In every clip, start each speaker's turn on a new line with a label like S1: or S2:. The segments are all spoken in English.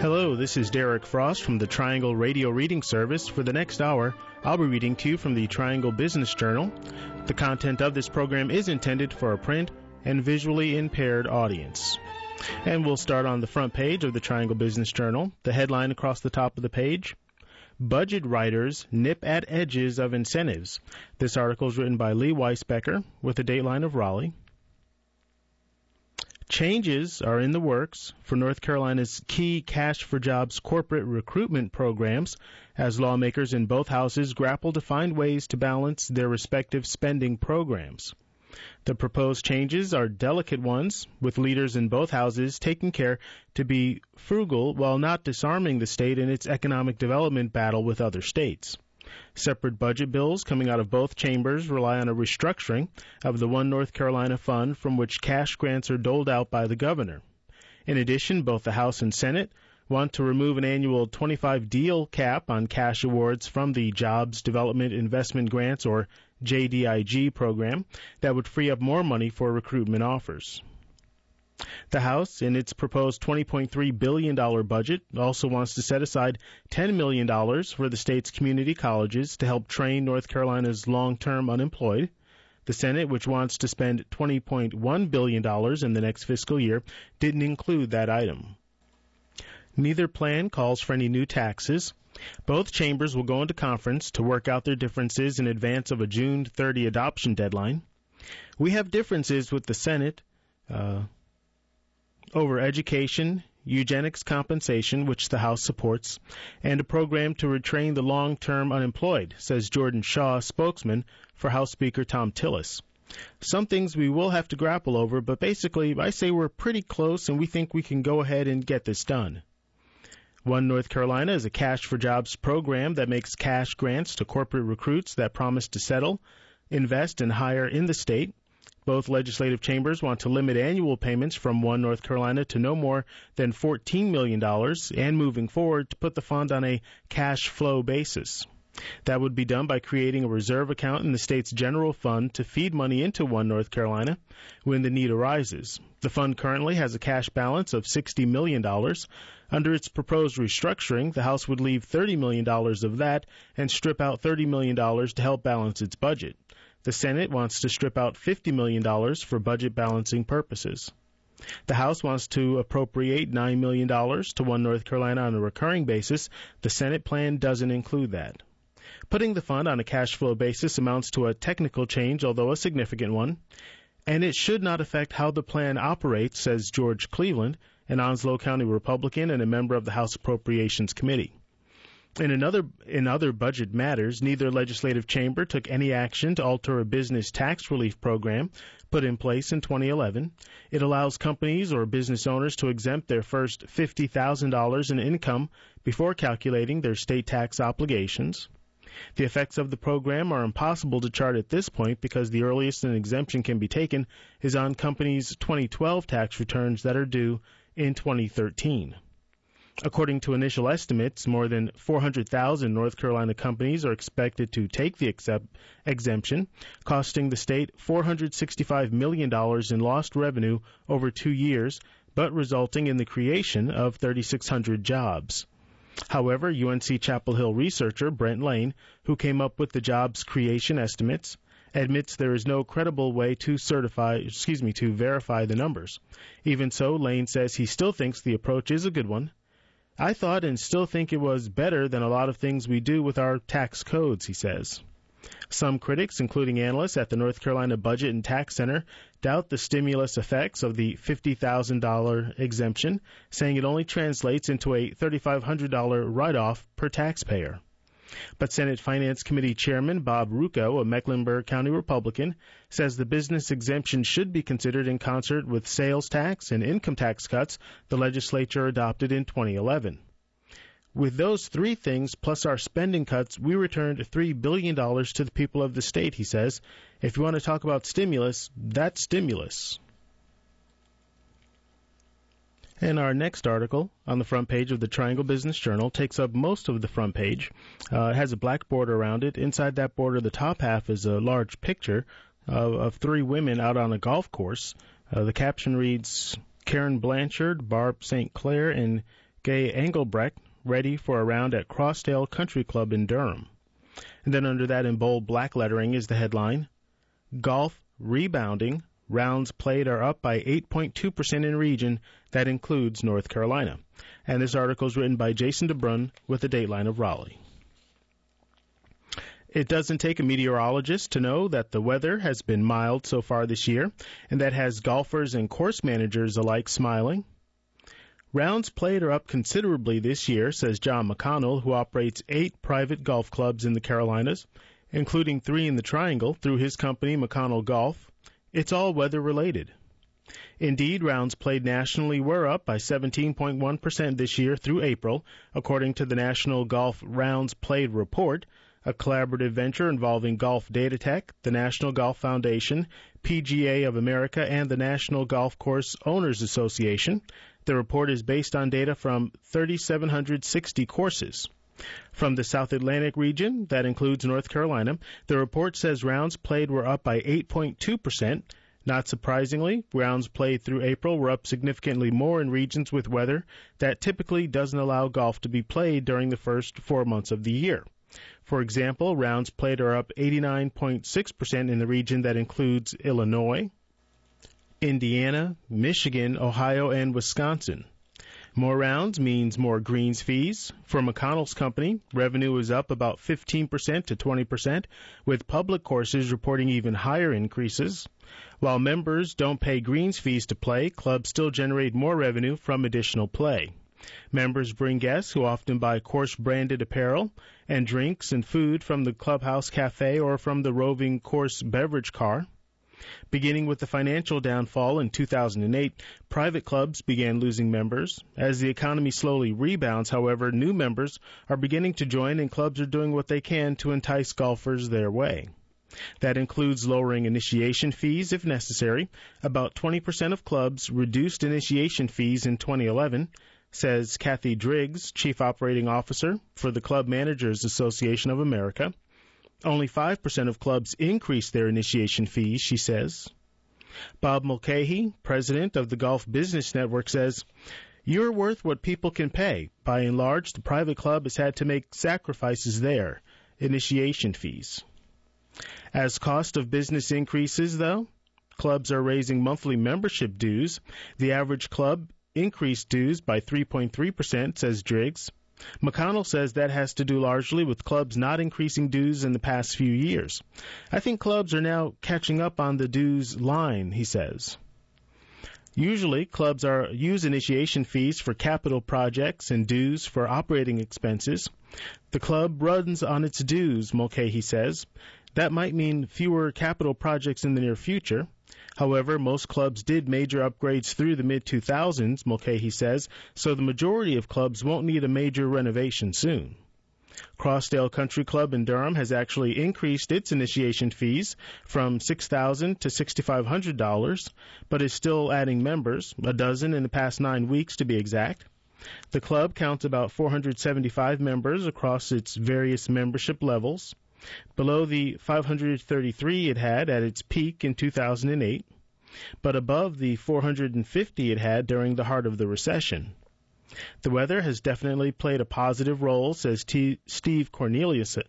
S1: Hello, this is Derek Frost from the Triangle Radio Reading Service. For the next hour, I'll be reading to you from the Triangle Business Journal. The content of this program is intended for a print and visually impaired audience. And we'll start on the front page of the Triangle Business Journal. The headline across the top of the page: Budget Writers Nip at Edges of Incentives. This article is written by Lee Weisbecker with a dateline of Raleigh. Changes are in the works for North Carolina's key Cash for Jobs corporate recruitment programs as lawmakers in both houses grapple to find ways to balance their respective spending programs. The proposed changes are delicate ones, with leaders in both houses taking care to be frugal while not disarming the state in its economic development battle with other states. Separate budget bills coming out of both chambers rely on a restructuring of the One North Carolina Fund from which cash grants are doled out by the governor. In addition, both the House and Senate want to remove an annual 25 deal cap on cash awards from the Jobs Development Investment Grants, or JDIG, program that would free up more money for recruitment offers. The House, in its proposed $20.3 billion budget, also wants to set aside $10 million for the state's community colleges to help train North Carolina's long-term unemployed. The Senate, which wants to spend $20.1 billion in the next fiscal year, didn't include that item. Neither plan calls for any new taxes. Both chambers will go into conference to work out their differences in advance of a June 30 adoption deadline. We have differences with the Senate over education, eugenics compensation, which the House supports, and a program to retrain the long-term unemployed, says Jordan Shaw, spokesman for House Speaker Thom Tillis. Some things we will have to grapple over, but basically I say we're pretty close and we think we can go ahead and get this done. One North Carolina is a Cash for Jobs program that makes cash grants to corporate recruits that promise to settle, invest, and hire in the state. Both legislative chambers want to limit annual payments from One North Carolina to no more than $14 million, and moving forward to put the fund on a cash flow basis. That would be done by creating a reserve account in the state's general fund to feed money into One North Carolina when the need arises. The fund currently has a cash balance of $60 million. Under its proposed restructuring, the House would leave $30 million of that and strip out $30 million to help balance its budget. The Senate wants to strip out $50 million for budget balancing purposes. The House wants to appropriate $9 million to One North Carolina on a recurring basis. The Senate plan doesn't include that. Putting the fund on a cash flow basis amounts to a technical change, although a significant one, and it should not affect how the plan operates, says George Cleveland, an Onslow County Republican and a member of the House Appropriations Committee. In other budget matters, neither legislative chamber took any action to alter a business tax relief program put in place in 2011. It allows companies or business owners to exempt their first $50,000 in income before calculating their state tax obligations. The effects of the program are impossible to chart at this point because the earliest an exemption can be taken is on companies' 2012 tax returns that are due in 2013. According to initial estimates, more than 400,000 North Carolina companies are expected to take the exemption, costing the state $465 million in lost revenue over 2 years, but resulting in the creation of 3,600 jobs. However, UNC Chapel Hill researcher Brent Lane, who came up with the jobs creation estimates, admits there is no credible way to verify the numbers. Even so, Lane says he still thinks the approach is a good one. I thought and still think it was better than a lot of things we do with our tax codes, he says. Some critics, including analysts at the North Carolina Budget and Tax Center, doubt the stimulus effects of the $50,000 exemption, saying it only translates into a $3,500 write-off per taxpayer. But Senate Finance Committee Chairman Bob Rucco, a Mecklenburg County Republican, says the business exemption should be considered in concert with sales tax and income tax cuts the legislature adopted in 2011. With those three things, plus our spending cuts, we returned $3 billion to the people of the state, he says. If you want to talk about stimulus, that's stimulus. And our next article on the front page of the Triangle Business Journal takes up most of the front page. It has a black border around it. Inside that border, the top half is a large picture of three women out on a golf course. The caption reads, Karen Blanchard, Barb St. Clair, and Gay Engelbrecht ready for a round at Crossdale Country Club in Durham. And then under that in bold black lettering is the headline, Golf Rebounding. Rounds played are up by 8.2% in region. That includes North Carolina. And this article is written by Jason DeBrun with the Dateline of Raleigh. It doesn't take a meteorologist to know that the weather has been mild so far this year, and that has golfers and course managers alike smiling. Rounds played are up considerably this year, says John McConnell, who operates 8 private golf clubs in the Carolinas, including 3 in the Triangle through his company, McConnell Golf. It's all weather-related. Indeed, rounds played nationally were up by 17.1% this year through April, according to the National Golf Rounds Played Report, a collaborative venture involving Golf Datatech, the National Golf Foundation, PGA of America, and the National Golf Course Owners Association. The report is based on data from 3,760 courses. From the South Atlantic region, that includes North Carolina, the report says rounds played were up by 8.2%. Not surprisingly, rounds played through April were up significantly more in regions with weather that typically doesn't allow golf to be played during the first 4 months of the year. For example, rounds played are up 89.6% in the region that includes Illinois, Indiana, Michigan, Ohio, and Wisconsin. More rounds means more greens fees. For McConnell's company, revenue is up about 15% to 20%, with public courses reporting even higher increases. While members don't pay greens fees to play, clubs still generate more revenue from additional play. Members bring guests who often buy course-branded apparel and drinks and food from the clubhouse cafe or from the roving course beverage car. Beginning with the financial downfall in 2008, private clubs began losing members. As the economy slowly rebounds, however, new members are beginning to join, and clubs are doing what they can to entice golfers their way. That includes lowering initiation fees if necessary. About 20% of clubs reduced initiation fees in 2011, says Kathy Driggs, Chief Operating Officer for the Club Managers Association of America. Only 5% of clubs increased their initiation fees, she says. Bob Mulcahy, president of the Golf Business Network, says, "You're worth what people can pay. By and large, the private club has had to make sacrifices there, initiation fees." As cost of business increases, though, clubs are raising monthly membership dues. The average club increased dues by 3.3%, says Driggs. McConnell says that has to do largely with clubs not increasing dues in the past few years. "I think clubs are now catching up on the dues line," he says. Usually, clubs use initiation fees for capital projects and dues for operating expenses. The club runs on its dues, Mulcahy says. That might mean fewer capital projects in the near future. However, most clubs did major upgrades through the mid-2000s, Mulcahy says, so the majority of clubs won't need a major renovation soon. Crossdale Country Club in Durham has actually increased its initiation fees from $6,000 to $6,500, but is still adding members, a dozen in the past 9 weeks to be exact. The club counts about 475 members across its various membership levels, below the 533 it had at its peak in 2008, but above the 450 it had during the heart of the recession. The weather has definitely played a positive role, says Steve Corneliuson,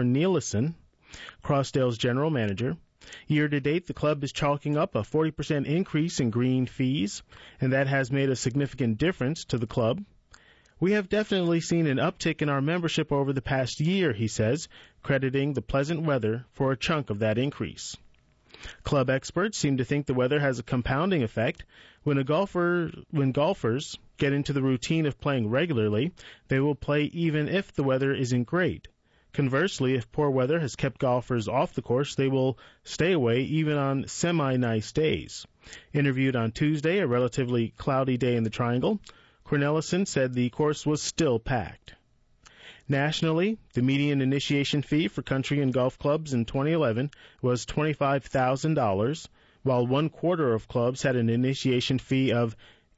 S1: Crossdale's general manager. Year-to-date, the club is chalking up a 40% increase in green fees, and that has made a significant difference to the club. "We have definitely seen an uptick in our membership over the past year," he says, crediting the pleasant weather for a chunk of that increase. Club experts seem to think the weather has a compounding effect. When golfers get into the routine of playing regularly, they will play even if the weather isn't great. Conversely, if poor weather has kept golfers off the course, they will stay away even on semi-nice days. Interviewed on Tuesday, a relatively cloudy day in the Triangle, Corneliuson said the course was still packed. Nationally, the median initiation fee for country and golf clubs in 2011 was $25,000, while 1/4 of clubs had an initiation fee of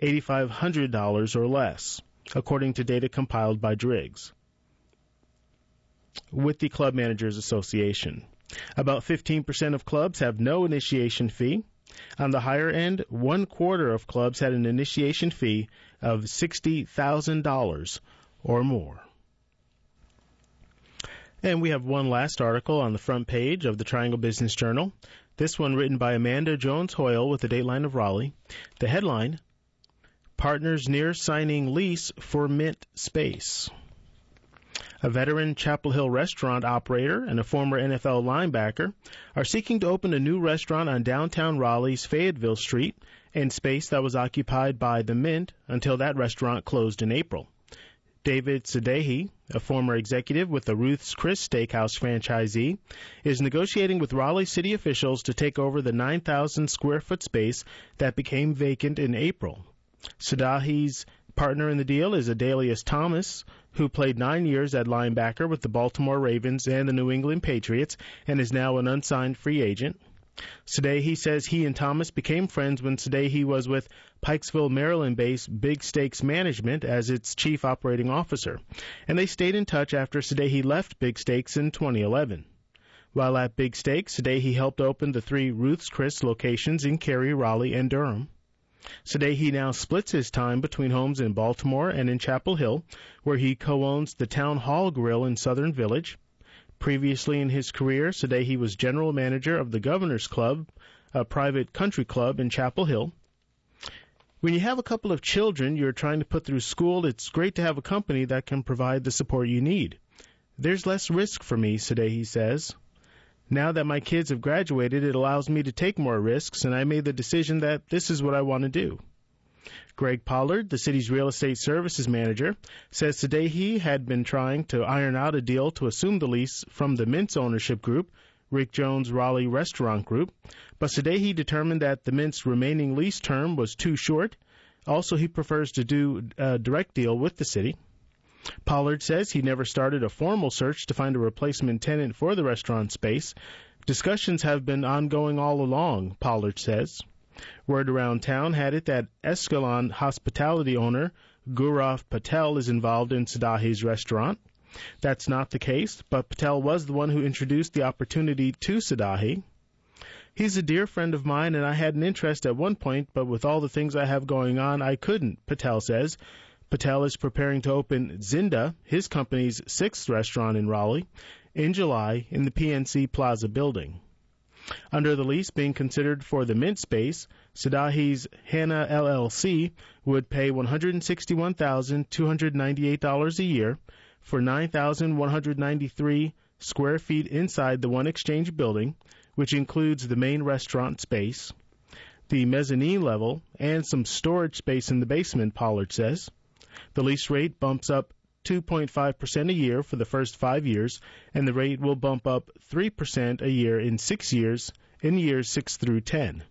S1: $8,500 or less, according to data compiled by Driggs. With the Club Managers Association, about 15% of clubs have no initiation fee. On the higher end, 1/4 of clubs had an initiation fee of $60,000 or more. And we have one last article on the front page of the Triangle Business Journal. This one written by Amanda Jones Hoyle with the Dateline of Raleigh. The headline, Partners Near Signing Lease for Mint Space. A veteran Chapel Hill restaurant operator and a former NFL linebacker are seeking to open a new restaurant on downtown Raleigh's Fayetteville Street in space that was occupied by the Mint until that restaurant closed in April. David Sadehi, a former executive with the Ruth's Chris Steakhouse franchisee, is negotiating with Raleigh city officials to take over the 9,000 square foot space that became vacant in April. Sadehi's partner in the deal is Adalius Thomas, who played 9 years at linebacker with the Baltimore Ravens and the New England Patriots and is now an unsigned free agent. Sadehi says he and Thomas became friends when Sadehi was with Pikesville, Maryland-based Big Steaks Management as its chief operating officer, and they stayed in touch after Sadehi left Big Steaks in 2011. While at Big Steaks, Sadehi helped open the 3 Ruth's Chris locations in Cary, Raleigh, and Durham. Sadehi now splits his time between homes in Baltimore and in Chapel Hill, where he co-owns the Town Hall Grill in Southern Village. Previously in his career, Sadehi was general manager of the Governor's Club, a private country club in Chapel Hill. When you have a couple of children you're trying to put through school, it's great to have a company that can provide the support you need. There's less risk for me, Sadehi says. Now that my kids have graduated, it allows me to take more risks, and I made the decision that this is what I want to do. Greg Pollard, the city's real estate services manager, says Sadehi had been trying to iron out a deal to assume the lease from the Mint's ownership group, Rick Jones Raleigh Restaurant Group, but Sadehi determined that the Mint's remaining lease term was too short. Also, he prefers to do a direct deal with the city. Pollard says he never started a formal search to find a replacement tenant for the restaurant space. Discussions have been ongoing all along, Pollard says. Word around town had it that Escalon hospitality owner Gaurav Patel is involved in Sadehi's restaurant. That's not the case, but Patel was the one who introduced the opportunity to Sadehi. He's a dear friend of mine, and I had an interest at one point, but with all the things I have going on, I couldn't, Patel says. Patel is preparing to open Zinda, his company's 6th restaurant in Raleigh, in July in the PNC Plaza building. Under the lease being considered for the Mint space, Sadehi's Hannah LLC would pay $161,298 a year for 9,193 square feet inside the One Exchange building, which includes the main restaurant space, the mezzanine level, and some storage space in the basement, Pollard says. The lease rate bumps up 2.5% a year for the first 5 years, and the rate will bump up 3% a year in 6 years, in years 6 through 10.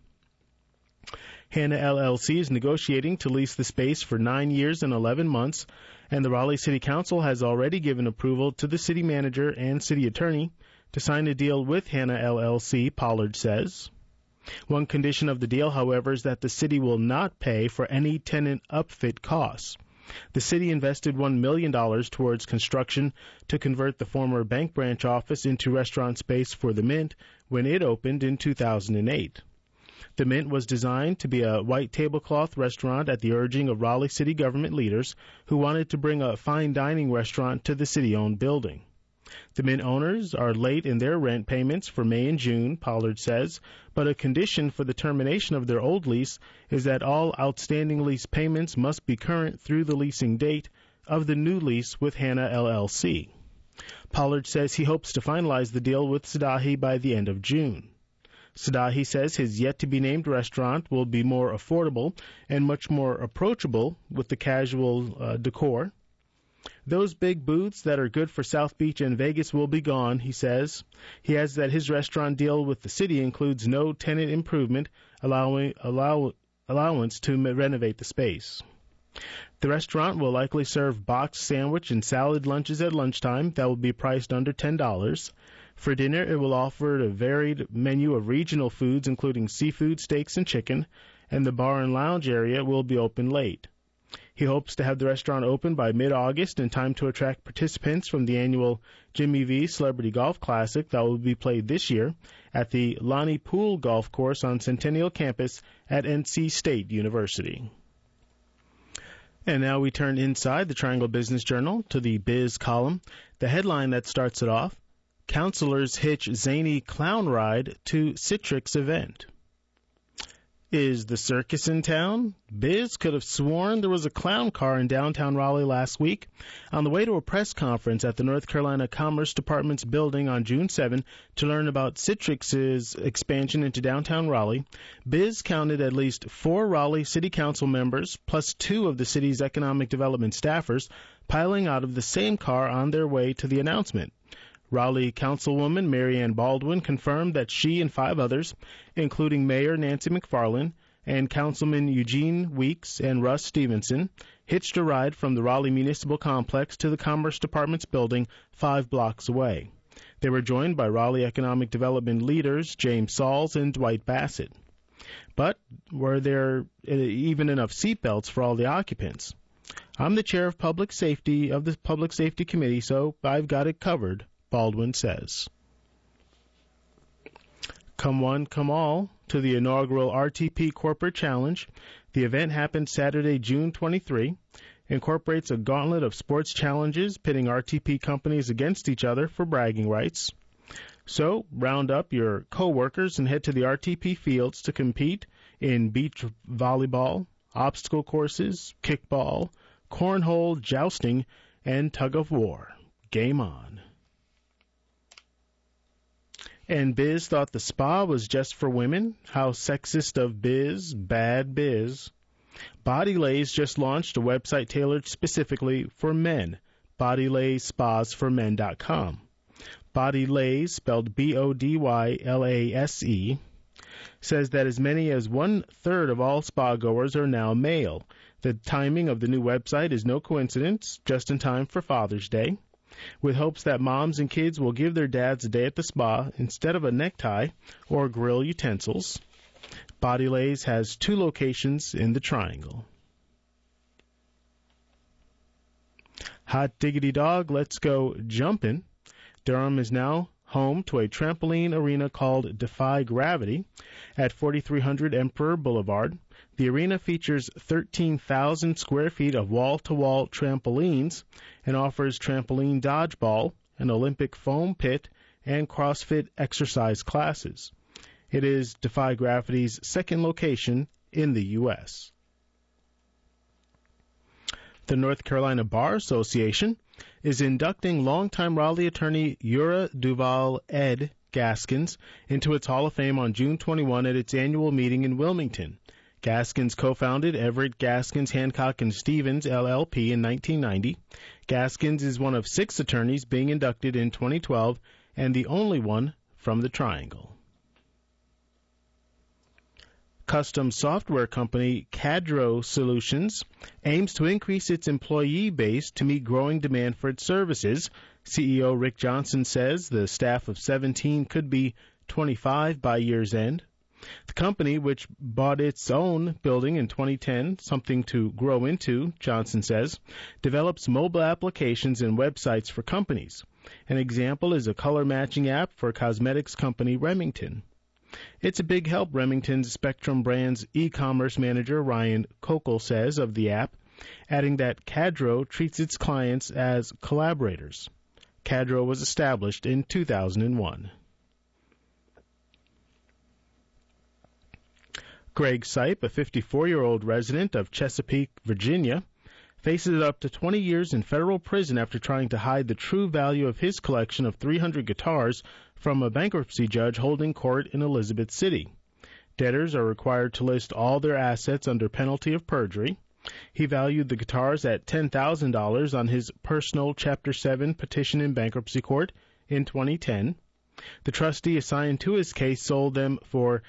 S1: Hannah LLC is negotiating to lease the space for 9 years and 11 months, and the Raleigh City Council has already given approval to the city manager and city attorney to sign a deal with Hannah LLC, Pollard says. One condition of the deal, however, is that the city will not pay for any tenant upfit costs. The city invested $1 million towards construction to convert the former bank branch office into restaurant space for the Mint when it opened in 2008. The Mint was designed to be a white tablecloth restaurant at the urging of Raleigh city government leaders who wanted to bring a fine dining restaurant to the city-owned building. The Mint owners are late in their rent payments for May and June, Pollard says, but a condition for the termination of their old lease is that all outstanding lease payments must be current through the leasing date of the new lease with Hannah LLC. Pollard says he hopes to finalize the deal with Sadehi by the end of June. Sadehi says his yet-to-be-named restaurant will be more affordable and much more approachable with the casual decor. Those big booths that are good for South Beach and Vegas will be gone, he says. He adds that his restaurant deal with the city includes no tenant improvement allowance to renovate the space. The restaurant will likely serve boxed sandwich and salad lunches at lunchtime that will be priced under $10. For dinner, it will offer a varied menu of regional foods, including seafood, steaks, and chicken, and the bar and lounge area will be open late. He hopes to have the restaurant open by mid-August in time to attract participants from the annual Jimmy V Celebrity Golf Classic that will be played this year at the Lonnie Poole Golf Course on Centennial Campus at NC State University. And now we turn inside the Triangle Business Journal to the Biz column. The headline that starts it off, Counselors hitch zany clown ride to Citrix event. Is the circus in town? Biz could have sworn there was a clown car in downtown Raleigh last week. On the way to a press conference at the North Carolina Commerce Department's building on June 7 to learn about Citrix's expansion into downtown Raleigh, Biz counted at least 4 Raleigh City Council members plus 2 of the city's economic development staffers piling out of the same car on their way to the announcement. Raleigh Councilwoman Mary Ann Baldwin confirmed that she and 5 others, including Mayor Nancy McFarland and Councilman Eugene Weeks and Russ Stevenson, hitched a ride from the Raleigh Municipal Complex to the Commerce Department's building 5 blocks away. They were joined by Raleigh Economic Development leaders James Sauls and Dwight Bassett. But were there even enough seatbelts for all the occupants? I'm the chair of Public Safety of the Public Safety Committee, so I've got it covered, Baldwin says. Come one, come all to the inaugural RTP Corporate Challenge. The event happened Saturday, June 23, incorporates a gauntlet of sports challenges pitting RTP companies against each other for bragging rights. So, round up your co-workers and head to the RTP fields to compete in beach volleyball, obstacle courses, kickball, cornhole, jousting, and tug-of-war. Game on. And Biz thought the spa was just for women. How sexist of Biz, bad Biz. BodyLays just launched a website tailored specifically for men, BodyLaysSpasForMen.com. BodyLays, spelled B-O-D-Y-L-A-S-E, says that as many as 1/3 of all spa goers are now male. The timing of the new website is no coincidence, just in time for Father's Day, with hopes that moms and kids will give their dads a day at the spa instead of a necktie or grill utensils. BodyLays has 2 locations in the Triangle. Hot diggity dog, let's go jumpin'. Durham is now home to a trampoline arena called Defy Gravity at 4300 Emperor Boulevard. The arena features 13,000 square feet of wall-to-wall trampolines and offers trampoline dodgeball, an Olympic foam pit, and CrossFit exercise classes. It is Defy Gravity's second location in the U.S. The North Carolina Bar Association is inducting longtime Raleigh attorney Ura Duval Ed Gaskins into its Hall of Fame on June 21 at its annual meeting in Wilmington. Gaskins co-founded Everett Gaskins Hancock & Stevens, LLP in 1990. Gaskins is one of 6 attorneys being inducted in 2012 and the only one from the Triangle. Custom software company Cadro Solutions aims to increase its employee base to meet growing demand for its services. CEO Rick Johnson says the staff of 17 could be 25 by year's end. The company, which bought its own building in 2010, something to grow into, Johnson says, develops mobile applications and websites for companies. An example is a color matching app for cosmetics company Remington. It's a big help, Remington's Spectrum Brands e-commerce manager Ryan Kokel says of the app, adding that Cadro treats its clients as collaborators. Cadro was established in 2001. Greg Sipe, a 54-year-old resident of Chesapeake, Virginia, faces up to 20 years in federal prison after trying to hide the true value of his collection of 300 guitars from a bankruptcy judge holding court in Elizabeth City. Debtors are required to list all their assets under penalty of perjury. He valued the guitars at $10,000 on his personal Chapter 7 petition in bankruptcy court in 2010. The trustee assigned to his case sold them for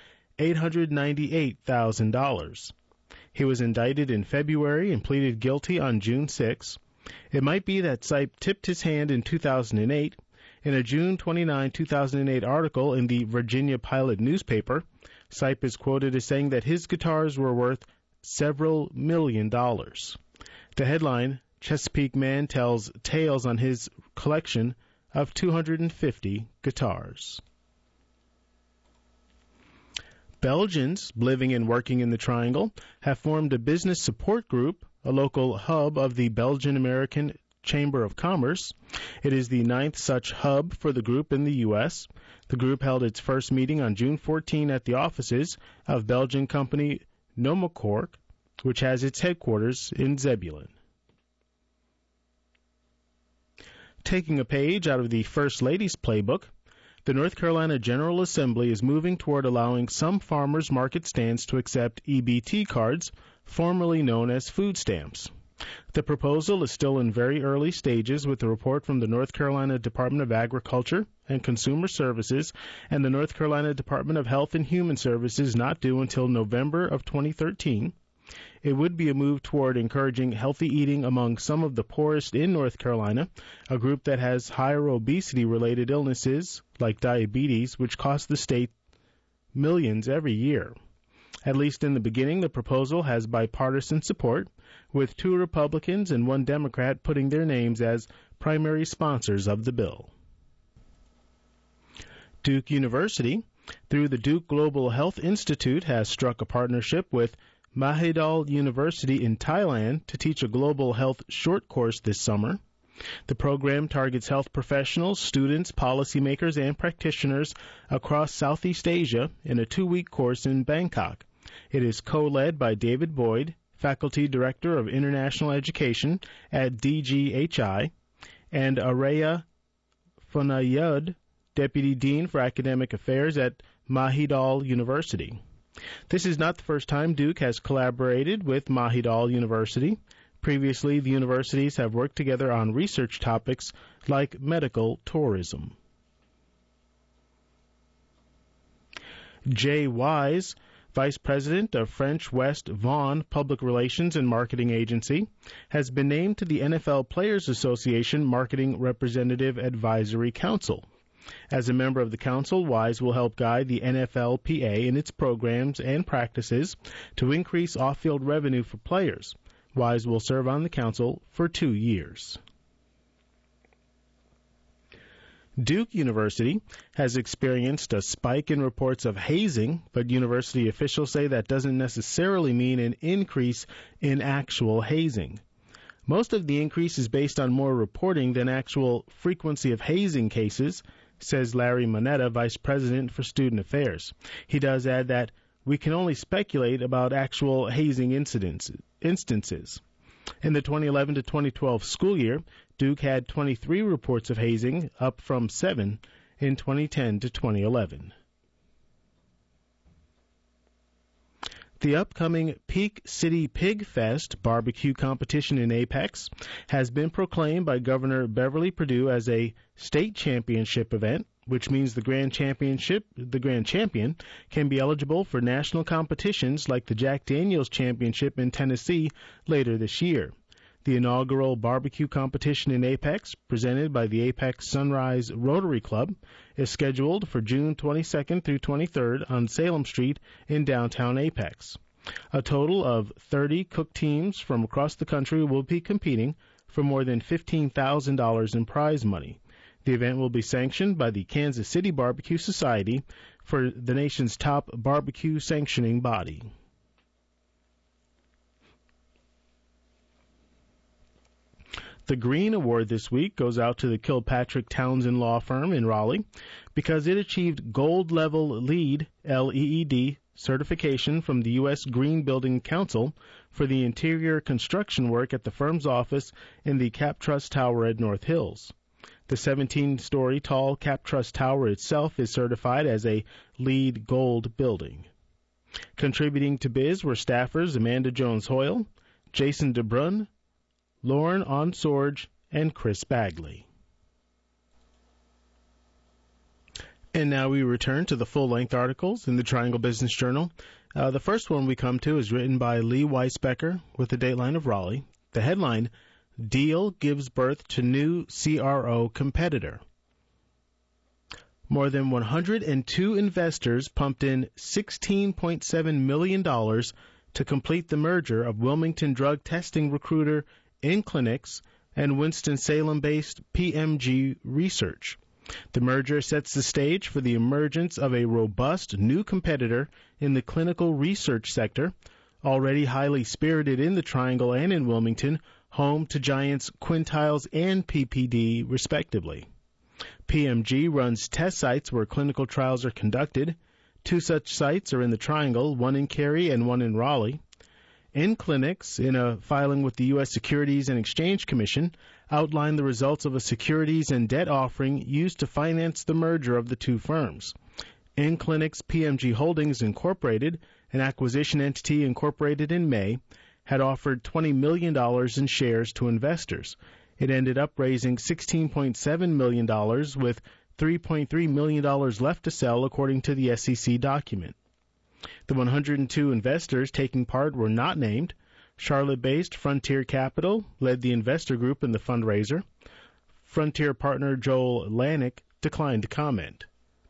S1: $898,000. He was indicted in February and pleaded guilty on June 6. It might be that Sipe tipped his hand in 2008. In a June 29, 2008 article in the Virginia Pilot newspaper, Sipe is quoted as saying that his guitars were worth several $1 million. The headline, Chesapeake Man Tells Tales on His Collection of 250 Guitars. Belgians living and working in the Triangle have formed a business support group a local hub of the Belgian-American Chamber of Commerce. It is the 9th such hub for the group in the U.S. The group held its first meeting on June 14 at the offices of Belgian company Nomocork, which has its headquarters in Zebulon. Taking a page out of the First Lady's playbook, the North Carolina General Assembly is moving toward allowing some farmers market stands to accept EBT cards, formerly known as food stamps. The proposal is still in very early stages, with a report from the North Carolina Department of Agriculture and Consumer Services and the North Carolina Department of Health and Human Services not due until November of 2013. It would be a move toward encouraging healthy eating among some of the poorest in North Carolina, a group that has higher obesity-related illnesses like diabetes, which cost the state millions every year. At least in the beginning, the proposal has bipartisan support, with 2 Republicans and 1 Democrat putting their names as primary sponsors of the bill. Duke University, through the Duke Global Health Institute, has struck a partnership with Mahidol University in Thailand to teach a global health short course this summer. The program targets health professionals, students, policymakers, and practitioners across Southeast Asia in a 2-week course in Bangkok. It is co-led by David Boyd, Faculty Director of International Education at DGHI, and Araya Fonayud, Deputy Dean for Academic Affairs at Mahidol University. This is not the first time Duke has collaborated with Mahidol University. Previously, the universities have worked together on research topics like medical tourism. Jay Wise, Vice President of French West Vaughan Public Relations and Marketing Agency, has been named to the NFL Players Association Marketing Representative Advisory Council. As a member of the council, Wise will help guide the NFLPA in its programs and practices to increase off-field revenue for players. Wise will serve on the council for 2 years. Duke University has experienced a spike in reports of hazing, but university officials say that doesn't necessarily mean an increase in actual hazing. Most of the increase is based on more reporting than actual frequency of hazing cases, says Larry Moneta, Vice President for Student Affairs. He does add that we can only speculate about actual hazing instances. In the 2011 to 2012 school year, Duke had 23 reports of hazing, up from 7 in 2010 to 2011. The upcoming Peak City Pig Fest barbecue competition in Apex has been proclaimed by Governor Beverly Perdue as a state championship event, which means the grand champion can be eligible for national competitions like the Jack Daniels Championship in Tennessee later this year. The inaugural barbecue competition in Apex, presented by the Apex Sunrise Rotary Club, is scheduled for June 22nd through 23rd on Salem Street in downtown Apex. A total of 30 cook teams from across the country will be competing for more than $15,000 in prize money. The event will be sanctioned by the Kansas City Barbecue Society, for the nation's top barbecue sanctioning body. The Green Award this week goes out to the Kilpatrick Townsend Law Firm in Raleigh because it achieved Gold Level LEED, LEED, certification from the U.S. Green Building Council for the interior construction work at the firm's office in the Cap Trust Tower at North Hills. The 17-story tall Cap Trust Tower itself is certified as a LEED Gold building. Contributing to Biz were staffers Amanda Jones-Hoyle, Jason DeBrun, Lauren Onsorge, and Chris Bagley. And now we return to the full-length articles in the Triangle Business Journal. The first one we come to is written by Lee Weisbecker with the Dateline of Raleigh. The headline, Deal gives birth to new CRO competitor. More than 102 investors pumped in $16.7 million to complete the merger of Wilmington drug testing recruiter InClinics and Winston-Salem-based PMG Research. The merger sets the stage for the emergence of a robust new competitor in the clinical research sector, already highly spirited in the Triangle and in Wilmington, home to giants Quintiles and PPD, respectively. PMG runs test sites where clinical trials are conducted. 2 such sites are in the Triangle, one in Cary and one in Raleigh. InClinics, in a filing with the U.S. Securities and Exchange Commission, outlined the results of a securities and debt offering used to finance the merger of the 2 firms. InClinics PMG Holdings Incorporated, an acquisition entity incorporated in May, had offered $20 million in shares to investors. It ended up raising $16.7 million with $3.3 million left to sell, according to the SEC document. The 102 investors taking part were not named. Charlotte-based Frontier Capital led the investor group in the fundraiser. Frontier partner Joel Lanick declined to comment.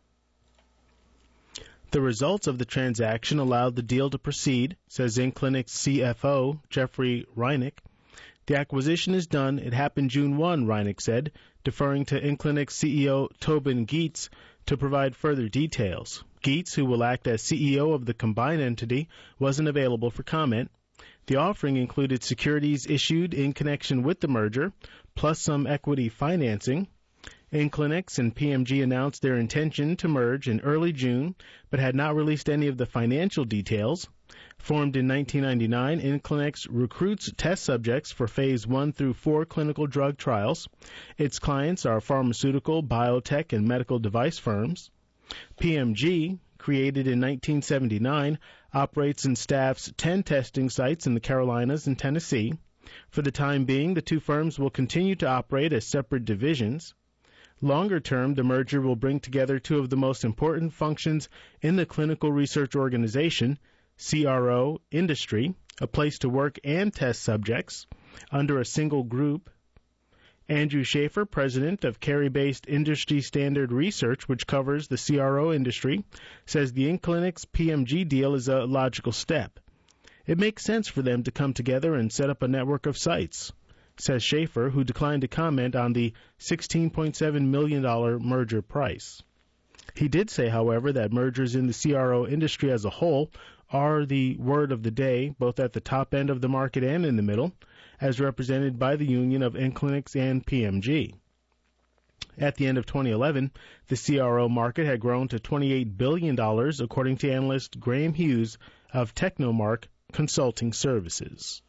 S1: The results of the transaction allowed the deal to proceed, says InClinics CFO Jeffrey Reinick. The acquisition is done. It happened June 1, Reinick said, deferring to InClinics CEO Tobin Geets to provide further details. Geets, who will act as CEO of the combined entity, wasn't available for comment. The offering included securities issued in connection with the merger, plus some equity financing. InClinics and PMG announced their intention to merge in early June, but had not released any of the financial details. Formed in 1999, InClinics recruits test subjects for Phase 1 through 4 clinical drug trials. Its clients are pharmaceutical, biotech, and medical device firms. PMG, created in 1979, operates and staffs 10 testing sites in the Carolinas and Tennessee. For the time being, the 2 firms will continue to operate as separate divisions. Longer term, the merger will bring together 2 of the most important functions in the clinical research organization, CRO industry, a place to work and test subjects, under a single group. Andrew Schaefer, president of Cary-based Industry Standard Research, which covers the CRO industry, says the InClinics PMG deal is a logical step. It makes sense for them to come together and set up a network of sites, says Schaefer, who declined to comment on the $16.7 million merger price. He did say, however, that mergers in the CRO industry as a whole are the word of the day, both at the top end of the market and in the middle, as represented by the union of InClinics and PMG. At the end of 2011, the CRO market had grown to $28 billion, according to analyst Graham Hughes of Technomark Consulting Services.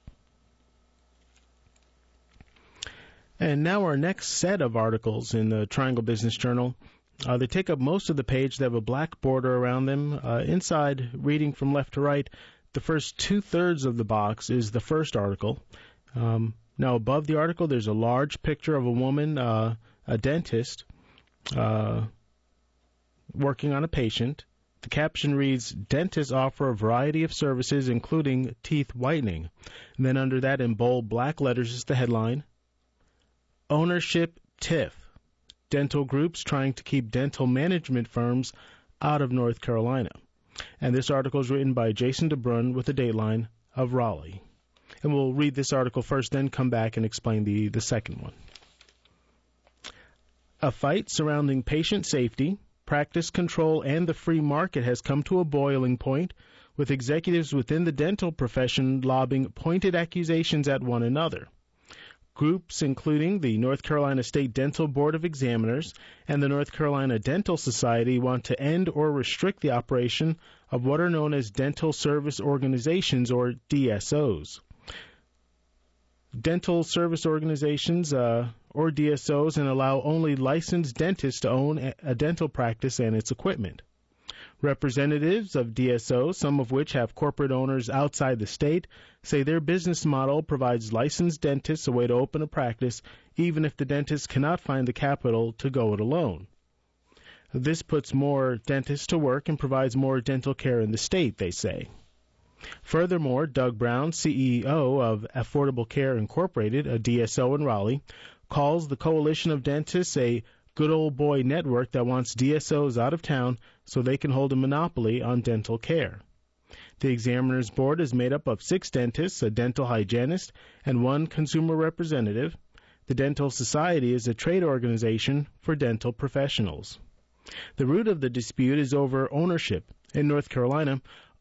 S1: And now our next set of articles in the Triangle Business Journal. They take up most of the page. They have a black border around them. Inside, reading from left to right, the first 2/3 of the box is the first article. Now, above the article, there's a large picture of a woman, a dentist, working on a patient. The caption reads, "Dentists offer a variety of services, including teeth whitening." And then under that, in bold black letters, is the headline, "Ownership TIF. Dental groups trying to keep dental management firms out of North Carolina." And this article is written by Jason DeBrun with a dateline of Raleigh. And we'll read this article first, then come back and explain the second one. A fight surrounding patient safety, practice control, and the free market has come to a boiling point, with executives within the dental profession lobbing pointed accusations at one another. Groups including the North Carolina State Dental Board of Examiners and the North Carolina Dental Society want to end or restrict the operation of what are known as dental service organizations, or DSOs. Dental service organizations, or DSOs, and allow only licensed dentists to own a dental practice and its equipment. Representatives of DSOs, some of which have corporate owners outside the state, say their business model provides licensed dentists a way to open a practice, even if the dentist cannot find the capital to go it alone. This puts more dentists to work and provides more dental care in the state, they say. Furthermore, Doug Brown, CEO of Affordable Care Incorporated, a DSO in Raleigh, calls the coalition of dentists a good old boy network that wants DSOs out of town so they can hold a monopoly on dental care. The examiner's board is made up of 6 dentists, a dental hygienist, and 1 consumer representative. The Dental Society is a trade organization for dental professionals. The root of the dispute is over ownership. In North Carolina,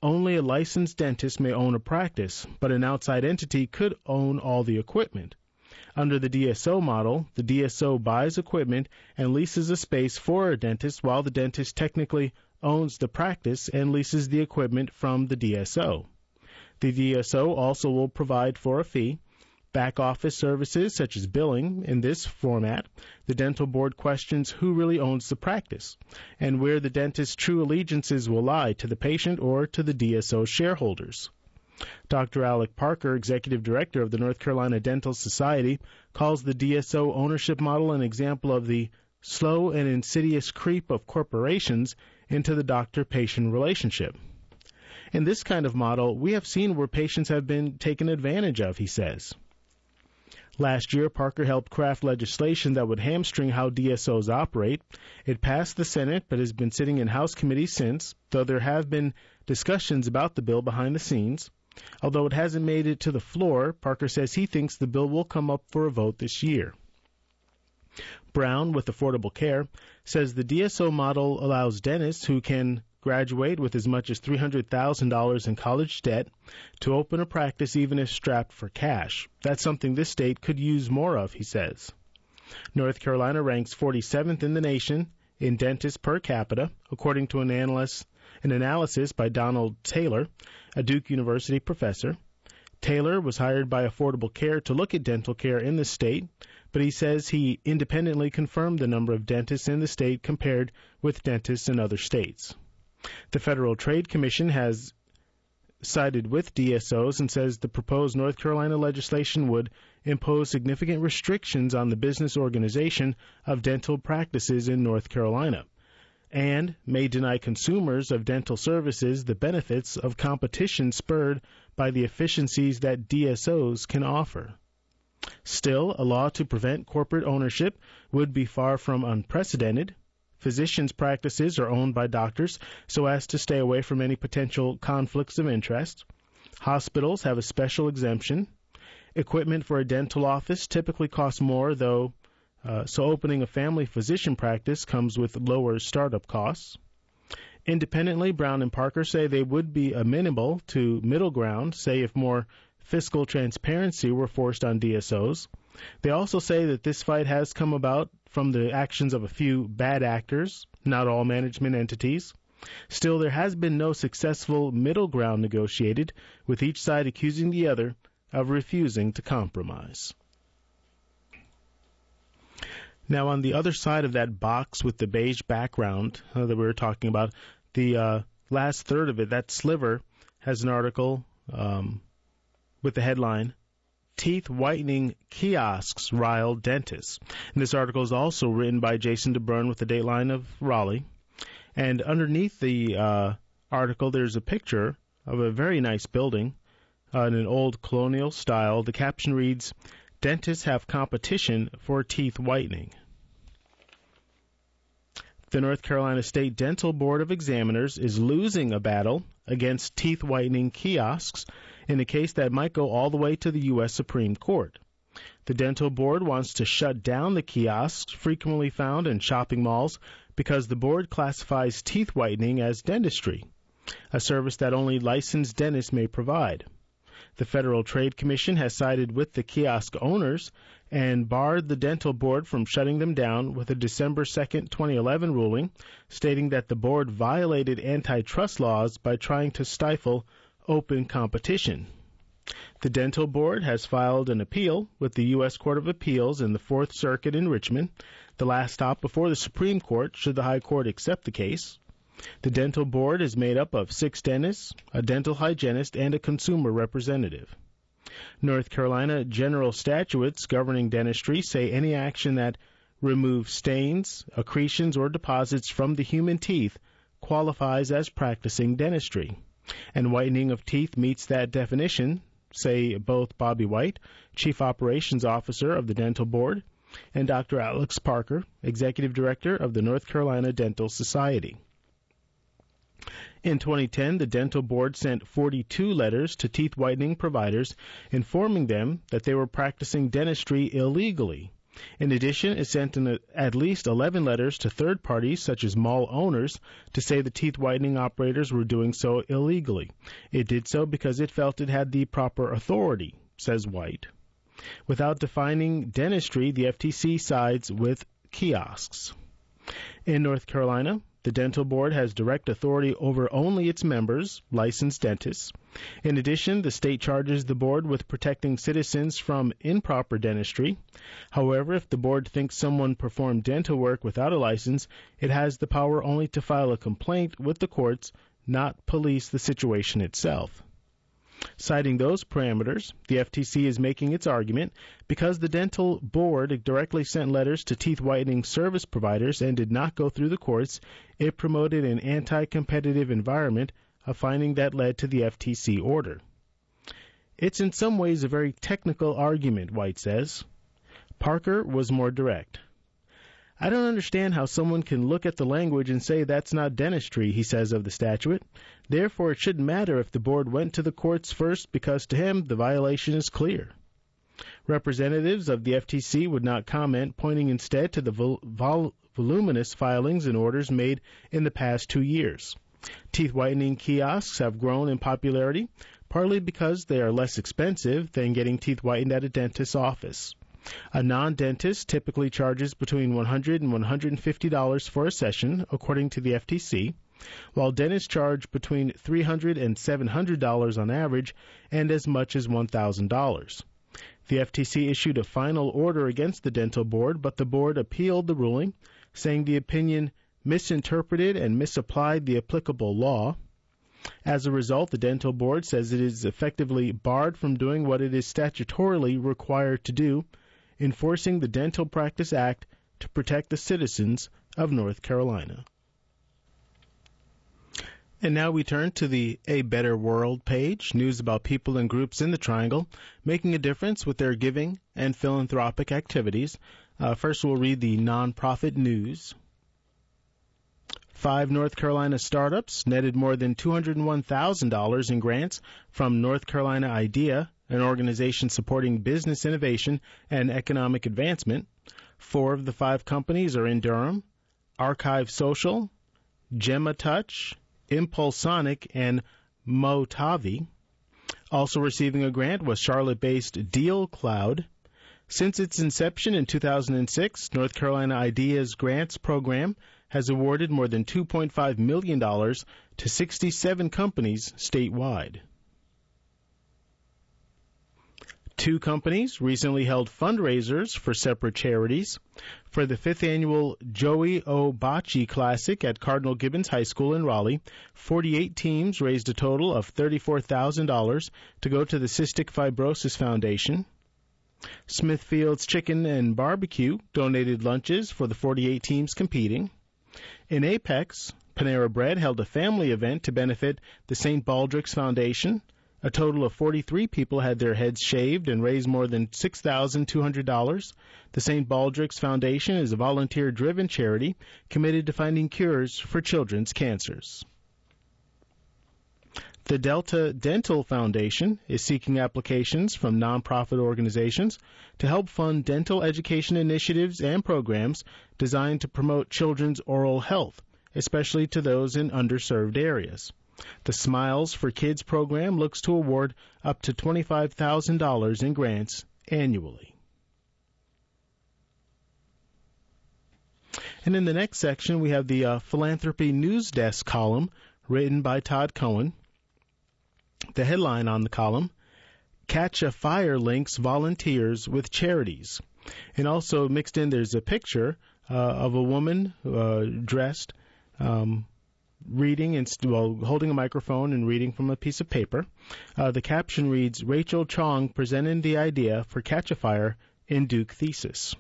S1: only a licensed dentist may own a practice, but an outside entity could own all the equipment. Under the DSO model, the DSO buys equipment and leases a space for a dentist while the dentist technically owns the practice and leases the equipment from the DSO. The DSO also will provide for a fee back office services such as billing. In this format, the dental board questions who really owns the practice and where the dentist's true allegiances will lie, to the patient or to the DSO shareholders. Dr. Alec Parker, Executive Director of the North Carolina Dental Society, calls the DSO ownership model an example of the slow and insidious creep of corporations into the doctor-patient relationship. In this kind of model, we have seen where patients have been taken advantage of, he says. Last year, Parker helped craft legislation that would hamstring how DSOs operate. It passed the Senate, but has been sitting in House committees since, though there have been discussions about the bill behind the scenes. Although it hasn't made it to the floor, Parker says he thinks the bill will come up for a vote this year. Brown, with Affordable Care, says the DSO model allows dentists who can graduate with as much as $300,000 in college debt to open a practice even if strapped for cash. That's something this state could use more of, he says. North Carolina ranks 47th in the nation in dentists per capita, according to an analysis by Donald Taylor, a Duke University professor. Taylor was hired by Affordable Care to look at dental care in the state, but he says he independently confirmed the number of dentists in the state compared with dentists in other states. The Federal Trade Commission has sided with DSOs and says the proposed North Carolina legislation would impose significant restrictions on the business organization of dental practices in North Carolina and may deny consumers of dental services the benefits of competition spurred by the efficiencies that DSOs can offer. Still, a law to prevent corporate ownership would be far from unprecedented. Physicians' practices are owned by doctors so as to stay away from any potential conflicts of interest. Hospitals have a special exemption. Equipment for a dental office typically costs more, though, so opening a family physician practice comes with lower startup costs. Independently, Brown and Parker say they would be amenable to middle ground, say if more fiscal transparency were forced on DSOs. They also say that this fight has come about from the actions of a few bad actors, not all management entities. Still, there has been no successful middle ground negotiated, with each side accusing the other of refusing to compromise. Now, on the other side of that box with the beige background that we were talking about, the last third of it, that sliver, has an article with the headline, Teeth Whitening Kiosks Rile Dentists. And this article is also written by Jason DeBrun with the Dateline of Raleigh. And underneath the article, there's a picture of a very nice building in an old colonial style. The caption reads, Dentists have competition for teeth whitening. The North Carolina State Dental Board of Examiners is losing a battle against teeth whitening kiosks in a case that might go all the way to the U.S. Supreme Court. The Dental Board wants to shut down the kiosks frequently found in shopping malls because the board classifies teeth whitening as dentistry, a service that only licensed dentists may provide. The Federal Trade Commission has sided with the kiosk owners and barred the Dental Board from shutting them down with a December 2, 2011 ruling stating that the board violated antitrust laws by trying to stifle open competition. The Dental Board has filed an appeal with the U.S. Court of Appeals in the Fourth Circuit in Richmond, the last stop before the Supreme Court should the High Court accept the case. The Dental Board is made up of 6 dentists, a dental hygienist, and a consumer representative. North Carolina general statutes governing dentistry say any action that removes stains, accretions, or deposits from the human teeth qualifies as practicing dentistry. And whitening of teeth meets that definition, say both Bobby White, Chief Operations Officer of the Dental Board, and Dr. Alex Parker, Executive Director of the North Carolina Dental Society. In 2010, the Dental Board sent 42 letters to teeth whitening providers informing them that they were practicing dentistry illegally In addition, it sent at least 11 letters to third parties, such as mall owners, to say the teeth whitening operators were doing so illegally. It did so because it felt it had the proper authority, says White. Without defining dentistry, the FTC sides with kiosks. In North Carolina, the dental board has direct authority over only its members, licensed dentists. In addition, the state charges the board with protecting citizens from improper dentistry. However, if the board thinks someone performed dental work without a license, it has the power only to file a complaint with the courts, not police the situation itself. Citing those parameters, the FTC is making its argument because the dental board directly sent letters to teeth whitening service providers and did not go through the courts, it promoted an anti-competitive environment, a finding that led to the FTC order. It's in some ways a very technical argument, White says. Parker was more direct. I don't understand how someone can look at the language and say that's not dentistry, he says of the statute. Therefore, it shouldn't matter if the board went to the courts first because to him the violation is clear. Representatives of the FTC would not comment, pointing instead to the voluminous filings and orders made in the past 2 years. Teeth whitening kiosks have grown in popularity, partly because they are less expensive than getting teeth whitened at a dentist's office. A non-dentist typically charges between $100 and $150 for a session, according to the FTC, while dentists charge between $300 and $700 on average and as much as $1,000. The FTC issued a final order against the dental board, but the board appealed the ruling, saying the opinion misinterpreted and misapplied the applicable law. As a result, the dental board says it is effectively barred from doing what it is statutorily required to do, enforcing the Dental Practice Act to protect the citizens of North Carolina. And now we turn to the A Better World page, news about people and groups in the Triangle making a difference with their giving and philanthropic activities. First, we'll read the nonprofit news. 5 North Carolina startups netted more than $201,000 in grants from North Carolina IDEA, an organization supporting business innovation and economic advancement. 4 of the 5 companies are in Durham: Archive Social, Gemma Touch, Impulsonic, and Motavi. Also receiving a grant was Charlotte-based Deal Cloud. Since its inception in 2006, North Carolina IDEA's grants program has awarded more than $2.5 million to 67 companies statewide. 2 companies recently held fundraisers for separate charities. For the 5th annual Joey O. Bocce Classic at Cardinal Gibbons High School in Raleigh, 48 teams raised a total of $34,000 to go to the Cystic Fibrosis Foundation. Smithfield's Chicken and Barbecue donated lunches for the 48 teams competing. In Apex, Panera Bread held a family event to benefit the St. Baldrick's Foundation. A total of 43 people had their heads shaved and raised more than $6,200. The St. Baldrick's Foundation is a volunteer-driven charity committed to finding cures for children's cancers. The Delta Dental Foundation is seeking applications from nonprofit organizations to help fund dental education initiatives and programs designed to promote children's oral health, especially to those in underserved areas. The Smiles for Kids program looks to award up to $25,000 in grants annually. And in the next section, we have the Philanthropy News Desk column written by Todd Cohen. The headline on the column, Catch a Fire links volunteers with charities. And also mixed in, there's a picture of a woman dressed, reading and holding a microphone and reading from a piece of paper. The caption reads, Rachel Chong presented the idea for Catch a Fire in Duke Thesis.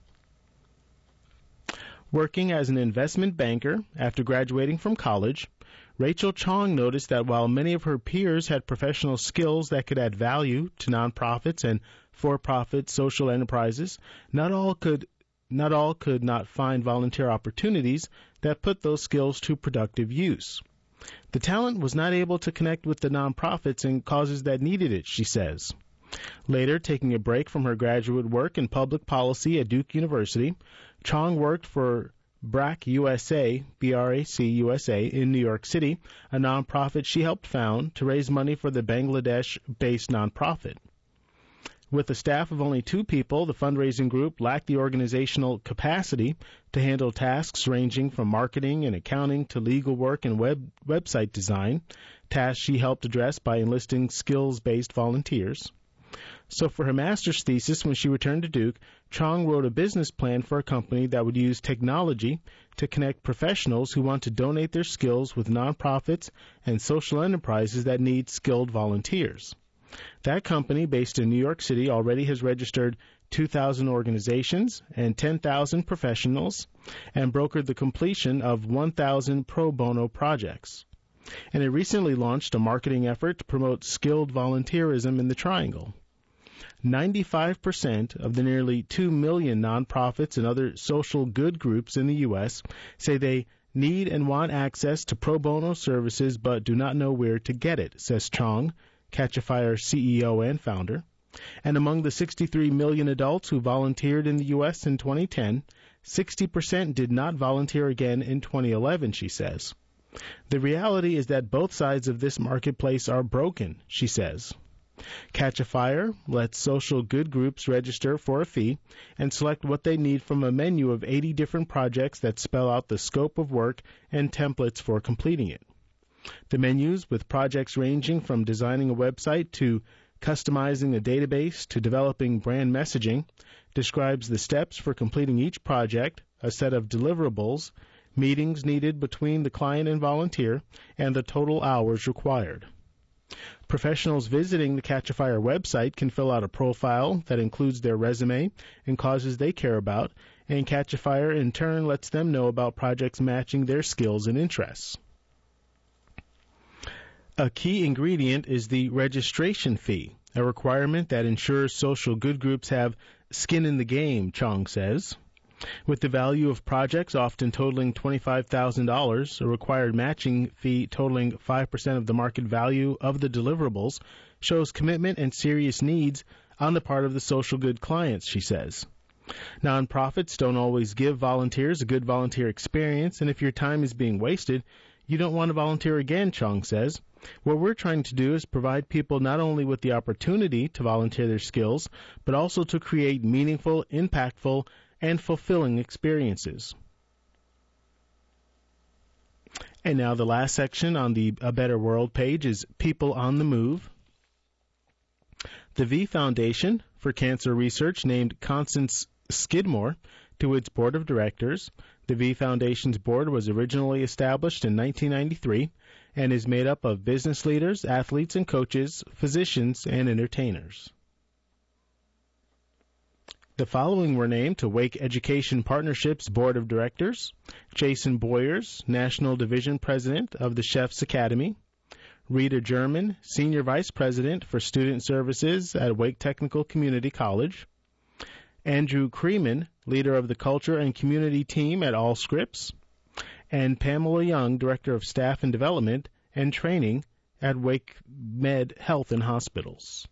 S1: Working as an investment banker after graduating from college, Rachel Chong noticed that while many of her peers had professional skills that could add value to nonprofits and for-profit social enterprises, not all could not find volunteer opportunities that put those skills to productive use. The talent was not able to connect with the nonprofits and causes that needed it, she says. Later, taking a break from her graduate work in public policy at Duke University, Chong worked for BRAC USA, B-R-A-C USA, in New York City, a nonprofit she helped found to raise money for the Bangladesh-based nonprofit. With a staff of only 2 people, the fundraising group lacked the organizational capacity to handle tasks ranging from marketing and accounting to legal work and website design, tasks she helped address by enlisting skills-based volunteers. So for her master's thesis, when she returned to Duke, Chong wrote a business plan for a company that would use technology to connect professionals who want to donate their skills with nonprofits and social enterprises that need skilled volunteers. That company, based in New York City, already has registered 2,000 organizations and 10,000 professionals and brokered the completion of 1,000 pro bono projects. And it recently launched a marketing effort to promote skilled volunteerism in the Triangle. 95% of the nearly 2 million nonprofits and other social good groups in the U.S. say they need and want access to pro bono services but do not know where to get it, says Chong, Catch a Fire CEO and founder. And among the 63 million adults who volunteered in the U.S. in 2010, 60% did not volunteer again in 2011, she says. The reality is that both sides of this marketplace are broken, she says. Catch a Fire lets social good groups register for a fee and select what they need from a menu of 80 different projects that spell out the scope of work and templates for completing it. The menus, with projects ranging from designing a website to customizing a database to developing brand messaging, describes the steps for completing each project, a set of deliverables, meetings needed between the client and volunteer, and the total hours required. Professionals visiting the Catch a Fire website can fill out a profile that includes their resume and causes they care about, and Catch a Fire in turn lets them know about projects matching their skills and interests. A key ingredient is the registration fee, a requirement that ensures social good groups have skin in the game, Chong says. With the value of projects often totaling $25,000, a required matching fee totaling 5% of the market value of the deliverables shows commitment and serious needs on the part of the social good clients, she says. Nonprofits don't always give volunteers a good volunteer experience, and if your time is being wasted, you don't want to volunteer again, Chong says. What we're trying to do is provide people not only with the opportunity to volunteer their skills, but also to create meaningful, impactful, and fulfilling experiences. And now the last section on the A Better World page is People on the Move. The V Foundation for Cancer Research named Constance Skidmore to its board of directors. The V Foundation's board was originally established in 1993 and is made up of business leaders, athletes and coaches, physicians, and entertainers. The following were named to Wake Education Partnership's Board of Directors: Jason Boyers, National Division President of the Chefs Academy; Rita German, Senior Vice President for Student Services at Wake Technical Community College; Andrew Creeman, Leader of the Culture and Community Team at Allscripts; and Pamela Young, Director of Staff and Development and Training at Wake Med Health and Hospitals.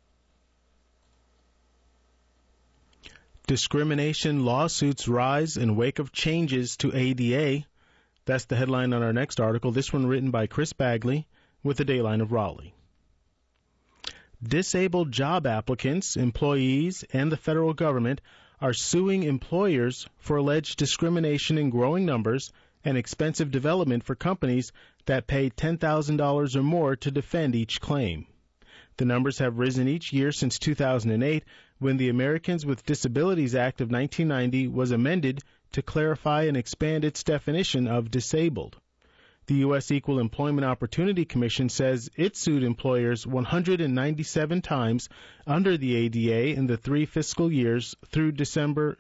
S1: Discrimination lawsuits rise in wake of changes to ADA. That's the headline on our next article, this one written by Chris Bagley with the Dayline of Raleigh. Disabled job applicants, employees, and the federal government are suing employers for alleged discrimination in growing numbers and expensive development for companies that pay $10,000 or more to defend each claim. The numbers have risen each year since 2008, when the Americans with Disabilities Act of 1990 was amended to clarify and expand its definition of disabled. The U.S. Equal Employment Opportunity Commission says it sued employers 197 times under the ADA in the 3 fiscal years through September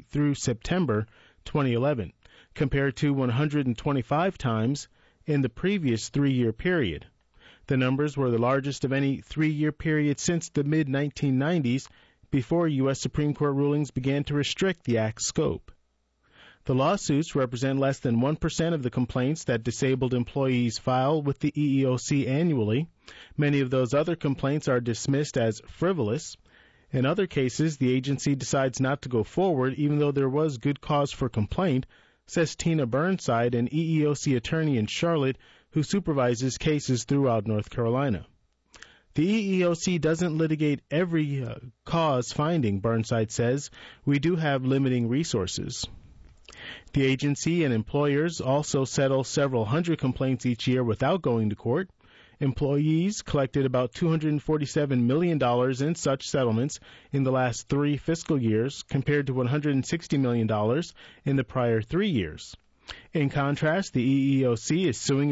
S1: 2011, compared to 125 times in the previous 3-year period. The numbers were the largest of any 3-year period since the mid-1990s, before U.S. Supreme Court rulings began to restrict the Act's scope. The lawsuits represent less than 1% of the complaints that disabled employees file with the EEOC annually. Many of those other complaints are dismissed as frivolous. In other cases, the agency decides not to go forward even though there was good cause for complaint, says Tina Burnside, an EEOC attorney in Charlotte who supervises cases throughout North Carolina. The EEOC doesn't litigate every cause finding, Burnside says. We do have limiting resources. The agency and employers also settle several hundred complaints each year without going to court. Employees collected about $247 million in such settlements in the last 3 fiscal years, compared to $160 million in the prior 3 years. In contrast, the EEOC is suing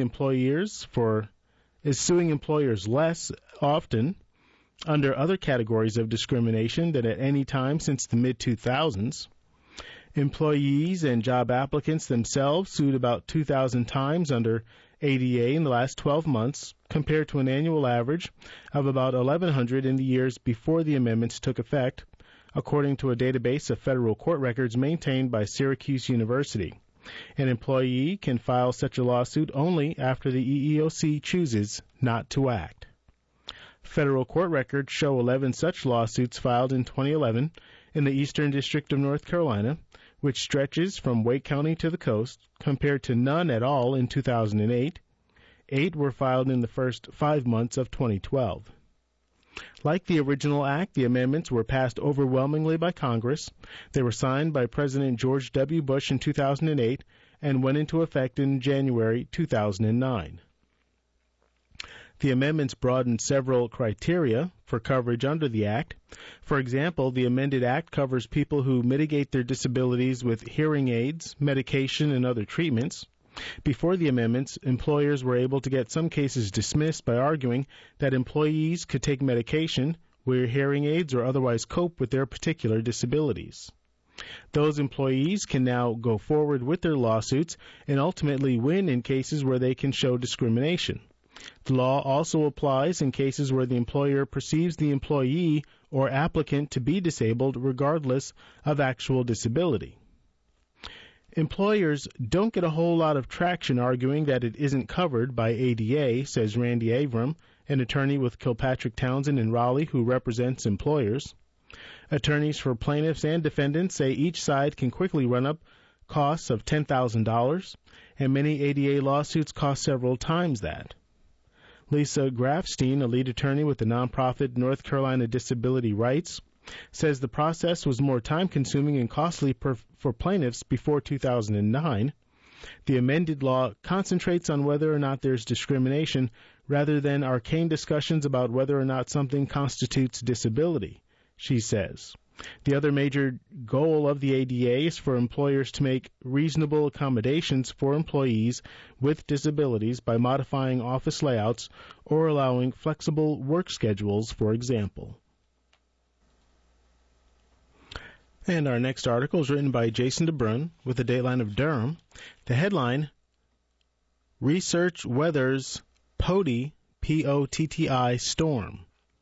S1: employers less often under other categories of discrimination than at any time since the mid-2000s. Employees and job applicants themselves sued about 2,000 times under ADA in the last 12 months, compared to an annual average of about 1,100 in the years before the amendments took effect, according to a database of federal court records maintained by Syracuse University. An employee can file such a lawsuit only after the EEOC chooses not to act. Federal court records show 11 such lawsuits filed in 2011 in the Eastern District of North Carolina, which stretches from Wake County to the coast, compared to none at all in 2008. 8 were filed in the first 5 months of 2012. Like the original act, the amendments were passed overwhelmingly by Congress. They were signed by President George W. Bush in 2008 and went into effect in January 2009. The amendments broadened several criteria for coverage under the Act. For example, the amended Act covers people who mitigate their disabilities with hearing aids, medication, and other treatments. Before the amendments, employers were able to get some cases dismissed by arguing that employees could take medication, wear hearing aids, or otherwise cope with their particular disabilities. Those employees can now go forward with their lawsuits and ultimately win in cases where they can show discrimination. The law also applies in cases where the employer perceives the employee or applicant to be disabled regardless of actual disability. Employers don't get a whole lot of traction arguing that it isn't covered by ADA, says Randy Avram, an attorney with Kilpatrick Townsend in Raleigh who represents employers. Attorneys for plaintiffs and defendants say each side can quickly run up costs of $10,000, and many ADA lawsuits cost several times that. Lisa Grafstein, a lead attorney with the nonprofit North Carolina Disability Rights, says the process was more time-consuming and costly for plaintiffs before 2009. The amended law concentrates on whether or not there's discrimination rather than arcane discussions about whether or not something constitutes disability, she says. The other major goal of the ADA is for employers to make reasonable accommodations for employees with disabilities by modifying office layouts or allowing flexible work schedules, for example. And our next article is written by Jason DeBrun with the Dateline of Durham. The headline, Research Weathers POTI, P-O-T-T-I, Storm.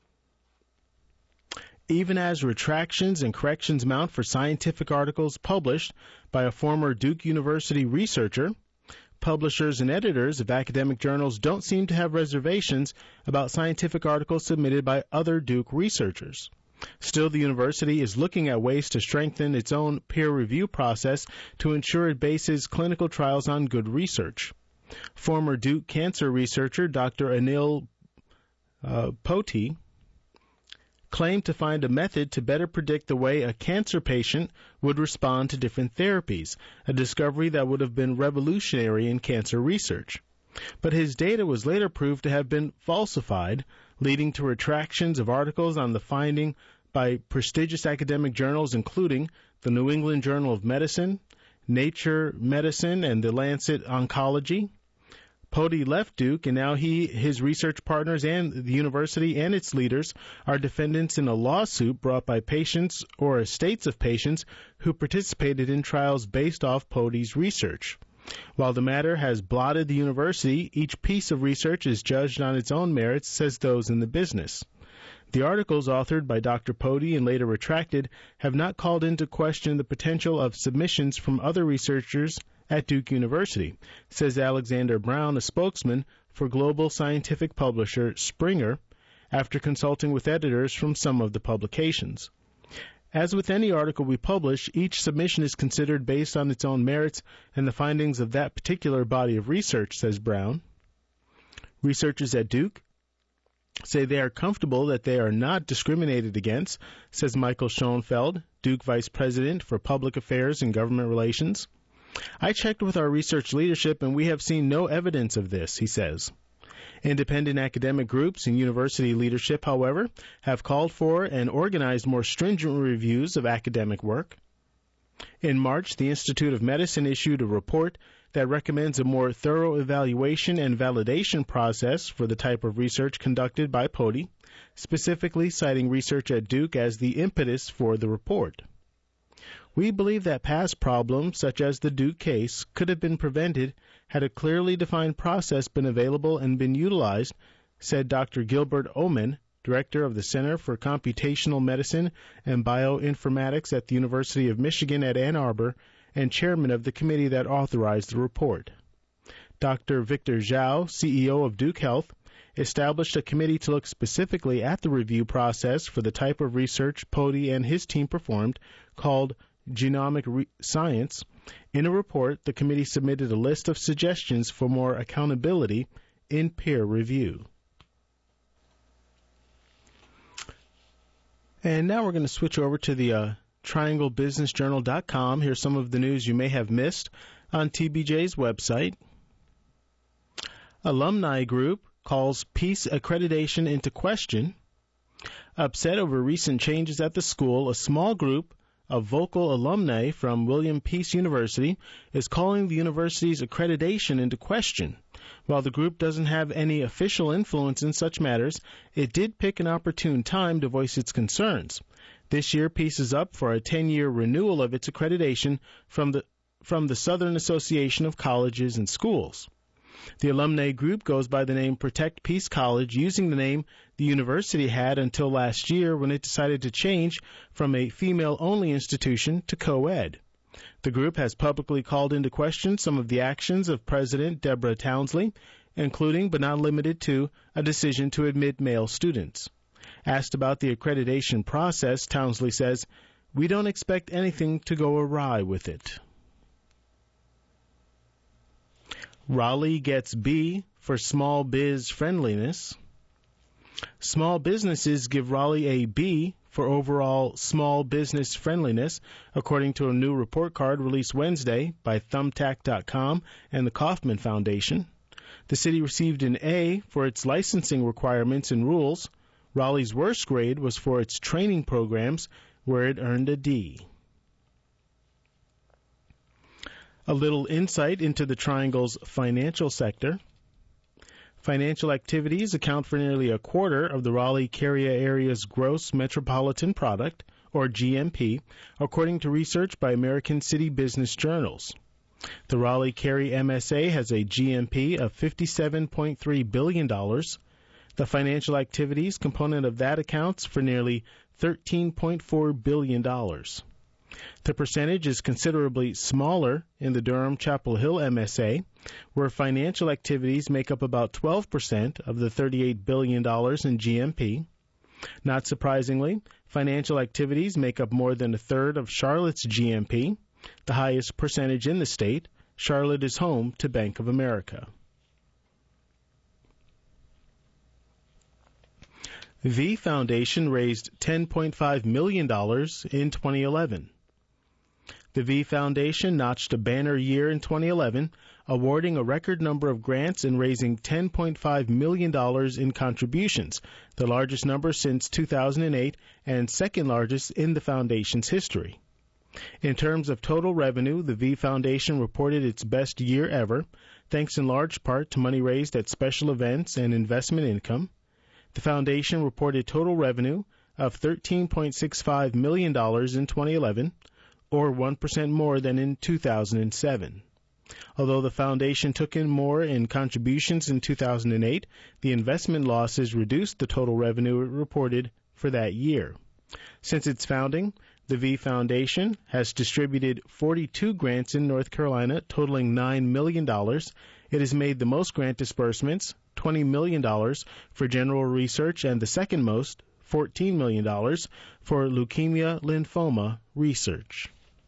S1: Even as retractions and corrections mount for scientific articles published by a former Duke University researcher, publishers and editors of academic journals don't seem to have reservations about scientific articles submitted by other Duke researchers. Still, the university is looking at ways to strengthen its own peer review process to ensure it bases clinical trials on good research. Former Duke cancer researcher Dr. Anil Poti claimed to find a method to better predict the way a cancer patient would respond to different therapies, a discovery that would have been revolutionary in cancer research. But his data was later proved to have been falsified, leading to retractions of articles on the finding by prestigious academic journals including the New England Journal of Medicine, Nature Medicine, and the Lancet Oncology. Poti left Duke, and now his research partners, and the university and its leaders are defendants in a lawsuit brought by patients or estates of patients who participated in trials based off Poti's research. While the matter has blotted the university, each piece of research is judged on its own merits, says those in the business. The articles, authored by Dr. Pody and later retracted, have not called into question the potential of submissions from other researchers at Duke University, says Alexander Brown, a spokesman for global scientific publisher Springer, after consulting with editors from some of the publications. As with any article we publish, each submission is considered based on its own merits and the findings of that particular body of research, says Brown. Researchers at Duke say they are comfortable that they are not discriminated against, says Michael Schoenfeld, Duke Vice President for Public Affairs and Government Relations. I checked with our research leadership and we have seen no evidence of this, he says. Independent academic groups and university leadership, however, have called for and organized more stringent reviews of academic work. In March, the Institute of Medicine issued a report that recommends a more thorough evaluation and validation process for the type of research conducted by Pody, specifically citing research at Duke as the impetus for the report. We believe that past problems, such as the Duke case, could have been prevented had a clearly defined process been available and been utilized, said Dr. Gilbert Omen, Director of the Center for Computational Medicine and Bioinformatics at the University of Michigan at Ann Arbor and chairman of the committee that authorized the report. Dr. Victor Zhao, CEO of Duke Health, established a committee to look specifically at the review process for the type of research Pody and his team performed, called Genomic Science. In a report, the committee submitted a list of suggestions for more accountability in peer review. And now we're going to switch over to the TriangleBusinessJournal.com. Here's some of the news you may have missed on TBJ's website. Alumni group calls Peace accreditation into question. Upset over recent changes at the school, a small group of vocal alumni from William Peace University is calling the university's accreditation into question. While the group doesn't have any official influence in such matters, it did pick an opportune time to voice its concerns. This year, Peace is up for a 10-year renewal of its accreditation from the Southern Association of Colleges and Schools. The alumni group goes by the name Protect Peace College, using the name the university had until last year when it decided to change from a female-only institution to co-ed. The group has publicly called into question some of the actions of President Deborah Townsley, including but not limited to a decision to admit male students. Asked about the accreditation process, Townsley says, "We don't expect anything to go awry with it." Raleigh gets B for small biz friendliness. Small businesses give Raleigh a B for overall small business friendliness, according to a new report card released Wednesday by Thumbtack.com and the Kauffman Foundation. The city received an A for its licensing requirements and rules. Raleigh's worst grade was for its training programs, where it earned a D. A little insight into the Triangle's financial sector. Financial activities account for nearly a quarter of the Raleigh-Cary area's gross metropolitan product, or GMP, according to research by American City Business Journals. The Raleigh-Cary MSA has a GMP of $57.3 billion. The financial activities component of that accounts for nearly $13.4 billion. The percentage is considerably smaller in the Durham-Chapel Hill MSA, where financial activities make up about 12% of the $38 billion in GMP. Not surprisingly, financial activities make up more than a third of Charlotte's GMP, the highest percentage in the state. Charlotte is home to Bank of America. V Foundation raised $10.5 million in 2011. The V Foundation notched a banner year in 2011, awarding a record number of grants and raising $10.5 million in contributions, the largest number since 2008 and second largest in the Foundation's history. In terms of total revenue, the V Foundation reported its best year ever, thanks in large part to money raised at special events and investment income. The Foundation reported total revenue of $13.65 million in 2011, or 1% more than in 2007. Although the Foundation took in more in contributions in 2008, the investment losses reduced the total revenue it reported for that year. Since its founding, the V Foundation has distributed 42 grants in North Carolina, totaling $9 million. It has made the most grant disbursements, $20 million, for general research, and the second most, $14 million, for leukemia-lymphoma research.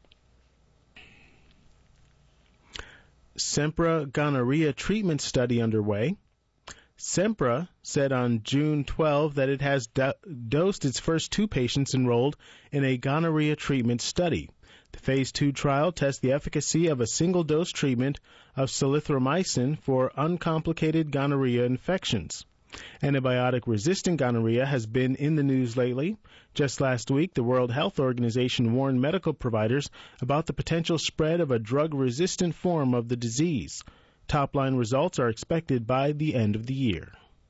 S1: Sempra gonorrhea treatment study underway. Sempra said on June 12 that it has dosed its first 2 patients enrolled in a gonorrhea treatment study. The Phase 2 trial tests the efficacy of a single-dose treatment of solithromycin for uncomplicated gonorrhea infections. Antibiotic-resistant gonorrhea has been in the news lately. Just last week, the World Health Organization warned medical providers about the potential spread of a drug-resistant form of the disease. Top-line results are expected by the end of the year.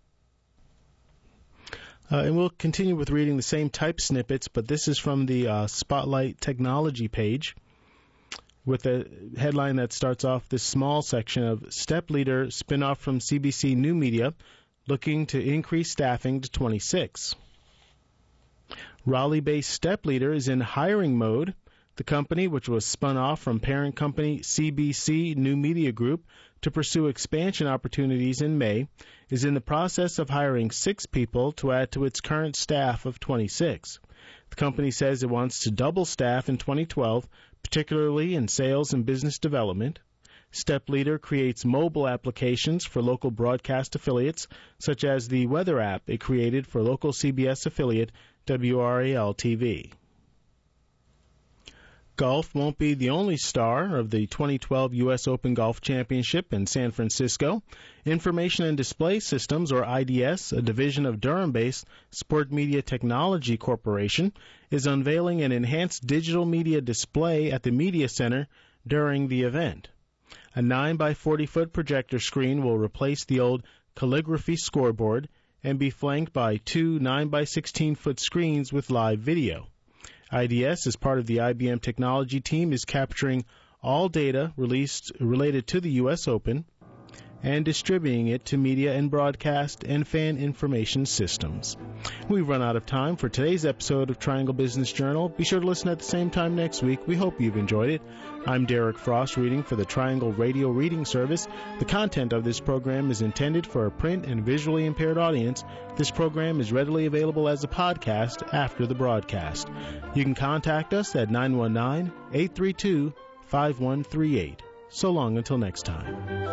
S1: And we'll continue with reading the same type snippets, but this is from the Spotlight Technology page with a headline that starts off this small section of Step Leader spinoff from CBC New Media looking to increase staffing to 26. Raleigh-based Step Leader is in hiring mode. The company, which was spun off from parent company CBC New Media Group to pursue expansion opportunities in May, is in the process of hiring 6 people to add to its current staff of 26. The company says it wants to double staff in 2012, particularly in sales and business development. Step Leader creates mobile applications for local broadcast affiliates, such as the weather app it created for local CBS affiliate WRAL-TV. Golf won't be the only star of the 2012 U.S. Open Golf Championship in San Francisco. Information and Display Systems, or IDS, a division of Durham-based Sport Media Technology Corporation, is unveiling an enhanced digital media display at the Media Center during the event. A 9-by-40-foot projector screen will replace the old calligraphy scoreboard and be flanked by 2 9-by-16-foot screens with live video. IDS, as part of the IBM technology team, is capturing all data related to the U.S. Open and distributing it to media and broadcast and fan information systems. We've run out of time for today's episode of Triangle Business Journal. Be sure to listen at the same time next week. We hope you've enjoyed it. I'm Derek Frost, reading for the Triangle Radio Reading Service. The content of this program is intended for a print and visually impaired audience. This program is readily available as a podcast after the broadcast. You can contact us at 919-832-5138. So long until next time.